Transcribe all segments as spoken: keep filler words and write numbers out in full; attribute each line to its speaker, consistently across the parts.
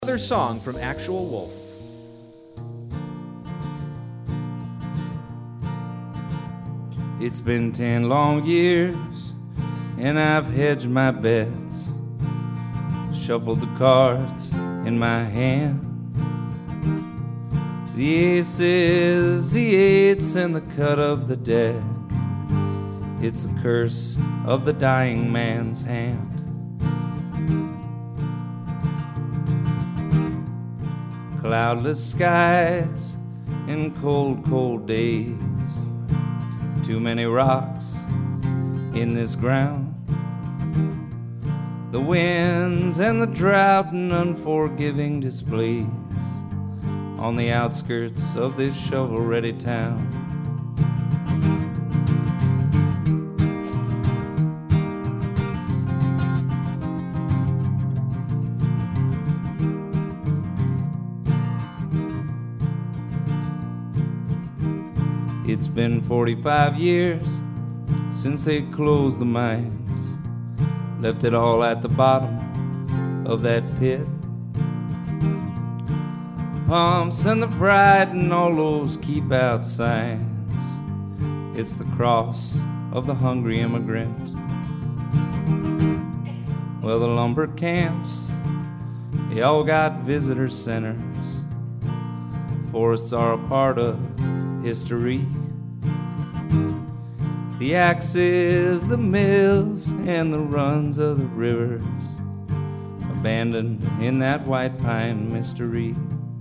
Speaker 1: Another song from Actual Wolf.
Speaker 2: It's been ten long years, and I've hedged my bets, shuffled the cards in my hand. The aces, the eights, and the cut of the deck. It's the curse of the dying man's hand. Cloudless skies and cold, cold days. Too many rocks in this ground. The winds and the drought and unforgiving displays on the outskirts of this shovel-ready town. It's been forty-five years since they closed the mines, left it all at the bottom of that pit. Pumps and the pride and all those keep out signs. It's the cross of the hungry immigrant. Well, the lumber camps, they all got visitor centers. Forests are a part of history. The axes, the mills, and the runs of the rivers, abandoned in that white pine mystery.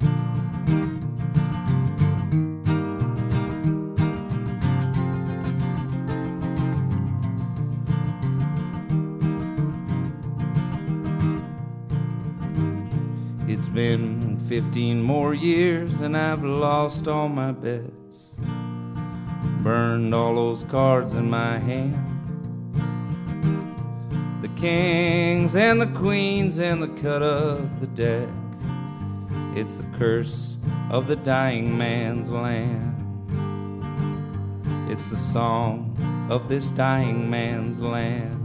Speaker 2: It's been fifteen more years and I've lost all my bets, burned all those cards in my hand. The kings and the queens and the cut of the deck. It's the curse of the dying man's land. It's the song of this dying man's land.